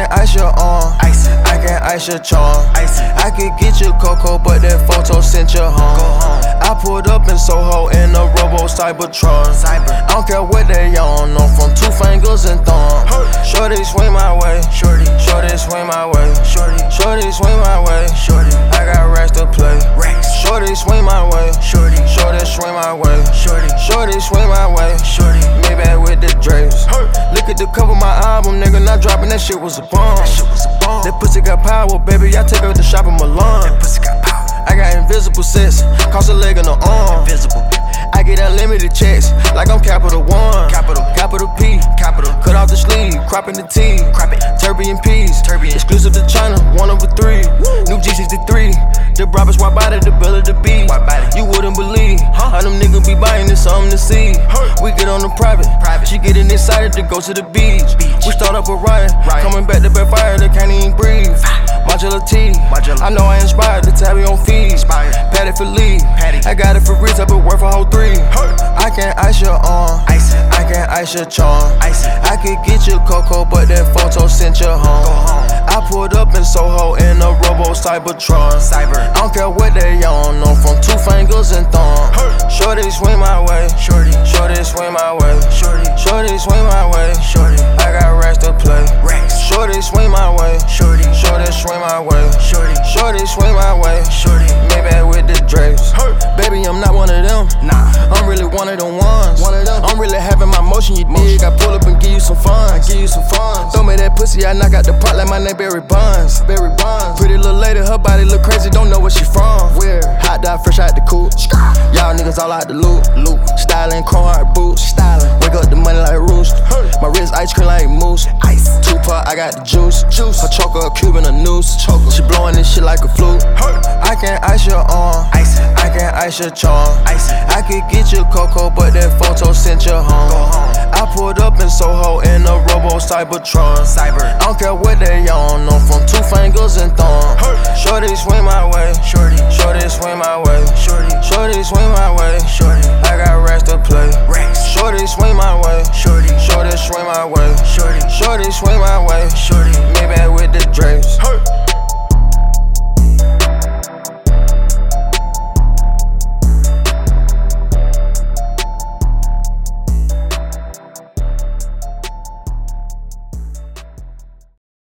can't ice your arm, I can't ice your charm. I could get you cocoa, but that photo sent you home. I pulled up in Soho in a Robo Cybertron. I don't care what they on, I'm from Two Fingers and Thumb. Shorty swing my way, shorty swing my way, shorty swing my way, I got racks to play. Shorty swing my way, shorty swing my way, shorty swing my way, Maybach with the drapes. Look at the cover of my album, nigga, not dropping, that shit was a bomb. That pussy got power, baby, I take her to shop in Milan. I got invisible sets, cost a leg and an arm. I get unlimited checks, like I'm Capital One. Capital P, cut off the sleeve, cropping the T. Turbine P's, exclusive to China, 1 over 3. New G63, the Roberts wide body, the bill of the B. You wouldn't believe how them niggas be buying this something to see. We get on the private, she getting excited to go to the beach. We start up a riot, coming back to backfire, they can't even breathe. Modular T, I know I inspired the tabby on fees. Patty for lead, I got it for real, I been worth a whole 3. I can't ice your arm, I can't ice your charm. I could get you cocoa, but that photo sent you home. I pulled up in Soho in a Robo Cybertron. I don't care what they on, I'm from Two Fingers and Thumb. Shorty swing my way, shorty swing my way, shorty swing my way, I got racks to play. Shorty swing my way, shorty swing my way, shorty swing my way, Maybach with the drapes. Baby, I'm not one of them, I'm really one of them ones. I'm really having my motion, you dig. I pull up and give you some fun. Throw me that pussy, I knock out the pot like my name Barry Bonds. Pretty little lady, her body look crazy, don't know where she from. Where? Hot dog fresh out the coop. Y'all niggas all out the loop. Stylin' chrome hard boots. Wake up the money like roost. My wrist ice cream like mousse. Tupac, I got the juice. Her choker, a cube and a noose. She blowing this shit like a flute. I can't ice your arm, I can't ice your charm. I could get you cocoa, but that photo sent you home. I pulled up in Soho in a Robo Cybertron. I don't care what they on, I'm from Two Fingers and Thumb. Shorty swing my way, shorty swing my way, shorty swing my way, I got racks to play. Shorty swing my way, shorty swing my way, shorty swing my way,